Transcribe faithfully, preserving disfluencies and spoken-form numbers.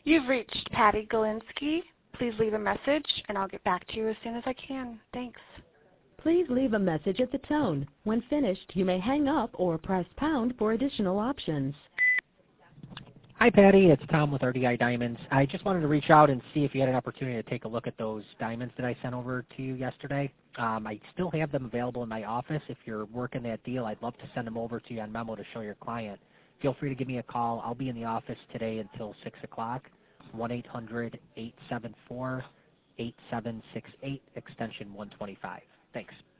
You've reached Patty Galinsky. Please leave a message, and I'll get back to you as soon as I can. Thanks. Please leave a message at the tone. When finished, you may hang up or press pound for additional options. Hi, Patty. It's Tom with R D I Diamonds. I just wanted to reach out and see if you had an opportunity to take a look at those diamonds that I sent over to you yesterday. Um, I still have them available in my office. If you're working that deal, I'd love to send them over to you on memo to show your client. Feel free to give me a call. I'll be in the office today until six o'clock, one eight hundred, eight seven four, eight seven six eight, extension one twenty-five. Thanks.